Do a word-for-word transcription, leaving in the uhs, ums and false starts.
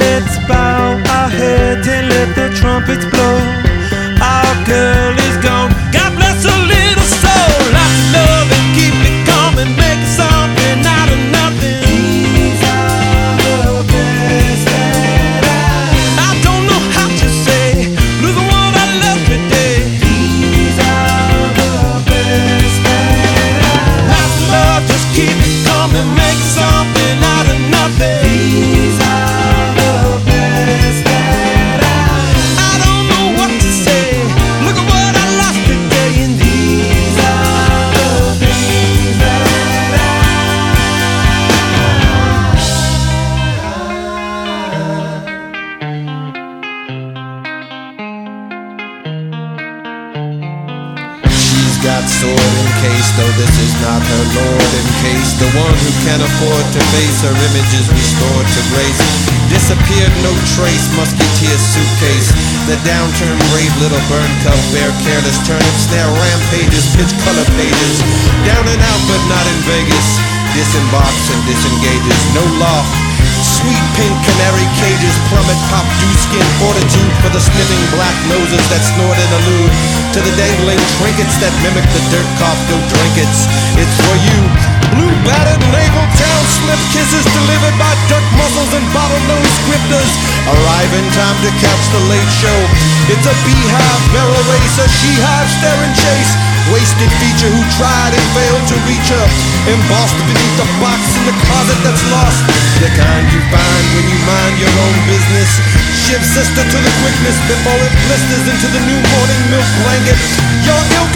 let's bow our heads and let the trumpets blow. Our girl is gone, God bless her little soul. Lots of love and keep it coming, make something out of nothing. These are the best that I I don't know how to say, look at what I love today. These are the best that I Lots of love, just keep it coming, make something out of nothing. These are the best that I I don't know what to say, look at what I lost today. And these are the things that I She's got sword in case, though this is not her lord in case. The one who can afford to face her image is restored to grace. Disappeared, no trace, musketeer suitcase. The downturned brave little burn cup, bear careless turnip snare rampages, pitch color pages. Down and out but not in Vegas. Disembarks and disengages, no loft. Sweet pink canary cages, plummet pop dew skin fortitude for the sniffing black noses that snort and allude to the dangling trinkets that mimic the dirt cough no trinkets. It's for you, blue battered naval town slip kisses delivered by dirt muscles and bottlenose grifters. Arrive in time to catch the late show. It's a beehive barrel race, a she-hive stare and chase. Wasted feature who tried and failed to reach her, embossed beneath the box in the closet that's lost. The kind you find when you mind your own business. Shift sister to the quickness before it blisters into the new morning milk blanket. Your ilk